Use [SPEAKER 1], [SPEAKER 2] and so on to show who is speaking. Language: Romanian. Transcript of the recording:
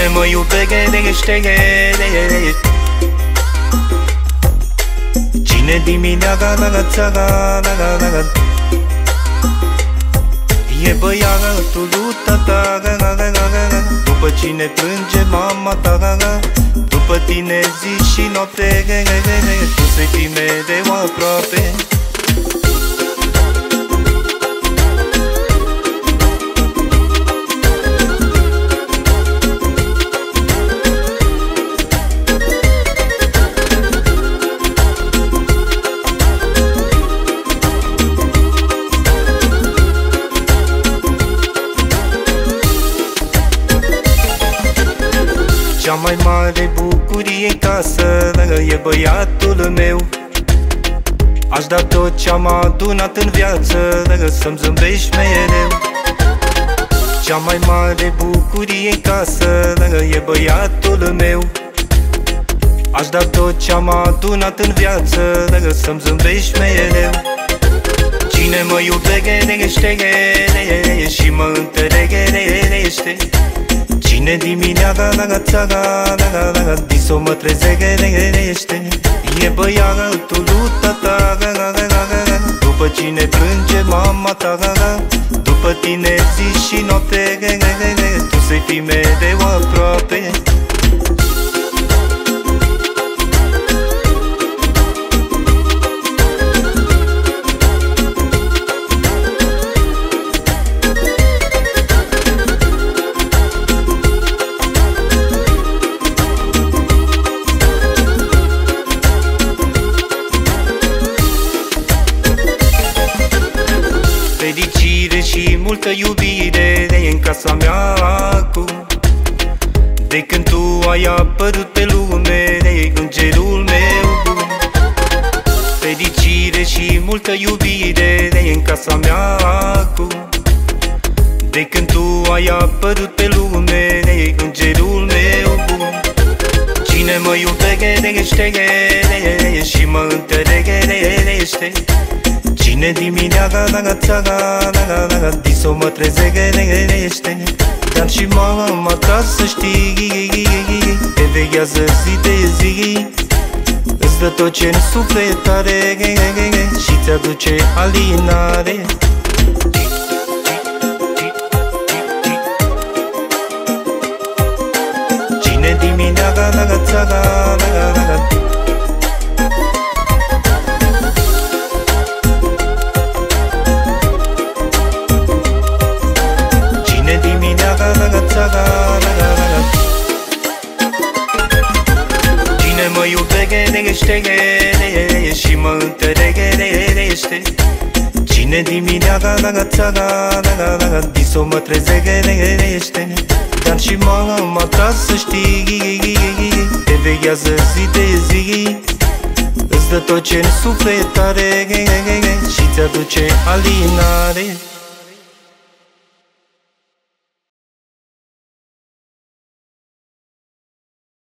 [SPEAKER 1] Cine mă iubește, cine dimineața la țara, e băiatul lui tata. După cine plânge mama ta, după tine zi și noapte, tu să-i fii mereu aproape. Cea mai mare bucurie în casă e băiatul meu. Aș da tot ce-am adunat în viață să-mi zâmbești mereu. Cea mai mare bucurie în casă e băiatul meu. Aș da tot ce-am adunat în viață să-mi zâmbești mereu. Cine mă iubește și mă întărește, cine dimineața la țara, dis-o mă trezește, e băiatul lui tata. După cine plânge mama ta, după tine zi și noapte, tu să-i fii mereu aproape. Fericire și multă iubire în casa mea acum, de când tu ai apărut pe lume, îngerul meu bun. Fericire și multă iubire în casa mea acum, de când tu ai apărut pe lume, îngerul meu bun. Cine mă iubește și mă întărește, cine dimineața la țara, dis-o mă trezește, dar și mama ta să știi, te veghează zi de zi, îți dă tot ce-n suflet are și ți-aduce alinare. Cine dimineața la țara, cine mă iubește și mă întărește, cine dimineața la țara, dis-o mă trezește, dar și mama ta să știi, te veghează zi de zi, îți dă tot ce-n suflet are și ți-aduce alinare.